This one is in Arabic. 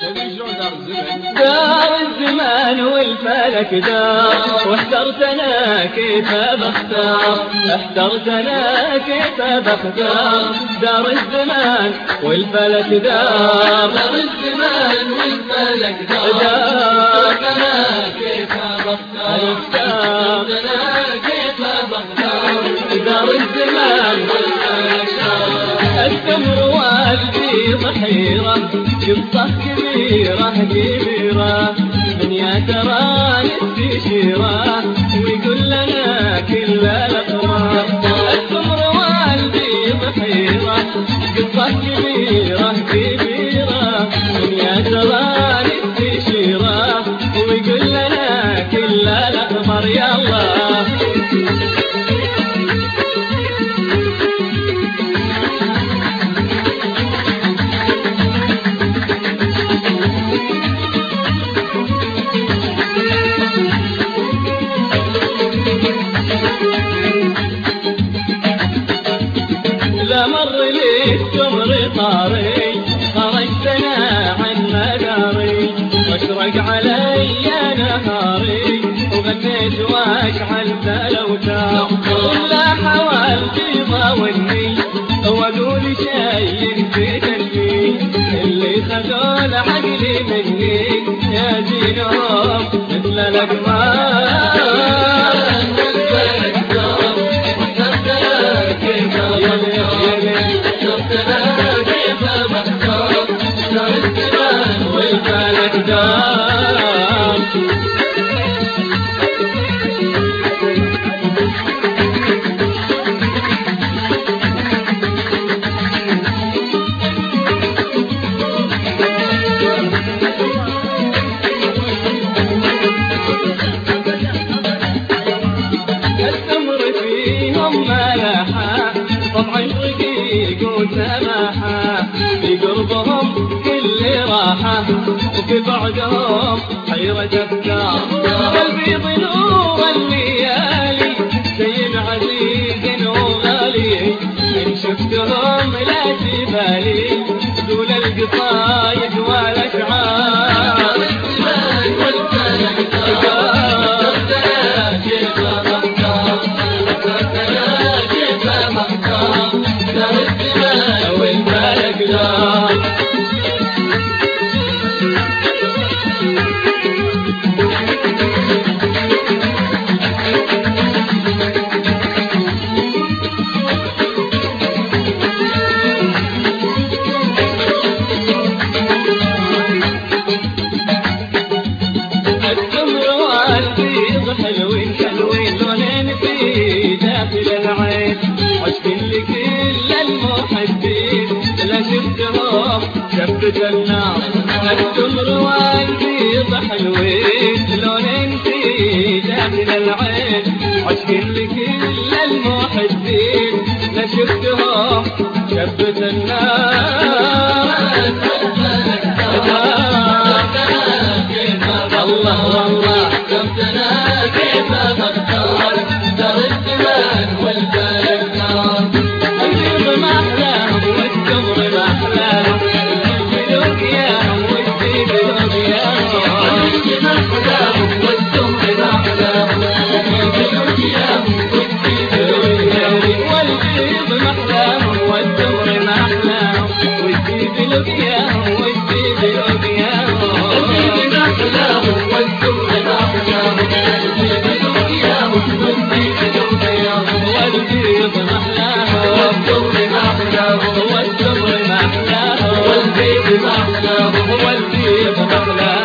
دار الزمان والفلك دار، واحترت انا كيف بختار، احترت انا كيف بختار. دار الزمان والفلك دار، دار الزمان والفلك دار، دار انا كيف بختار، اختار انا كيف بختار. دار الزمان والفلك دار، التمر والدي ضحيرة، قصة كبيرة كبيرة، من يا ترى استشيرة ويقول لنا كل الأقمار. التمر والدي ضحيرة، قصة كبيرة كبيرة، من يا ترى استشيرة ويقول لنا كل الأقمار. يلا مر لي التمر طاري، خرجت انا عن مداري، واشرق علي نهاري، وغنيت واشعلت الاوتار. ولا حوالتي ضاوني واقول شيء في قلبي، اللي خذوا عقلي مني يا زينهم مثل الاقمار. طبعا رقيق وسماحة، في قربهم كل راحة، وفي بعدهم حيرة أفكار. قلبي ضلوع الليالي زين عزيز وغالي، إن شفتهم لا تبالي دول القصايد والأشعار. حلوين حلوين لونين في داخل العين، عشق لكل المحبين لا شفتهم شبت النار. التمر والبيض حلوين لونين في داخل العين، عشق لكل المحبين لا شفتهم شبت النار. الله والله شفتنا كيف بختار، دار الزمان والفلك دار. البيض ما أحلاهم والتمر ما أحلاهم، البيض ياهم والزيد ياهم. البيض ما أحلاهم والتمر ما أحلاهم، البيض ياهم والزيد ياهم. والبيض ما أحلاهم والتمر ما أحلاهم، والزيد ياهم والزيد ياهم. البيض ما أحلاهم والتمر ما أحلاهم، والبيض محلاهم والتمر محلاهم، والتمر محلاهم والبيض محلاهم والبيض محلاهم.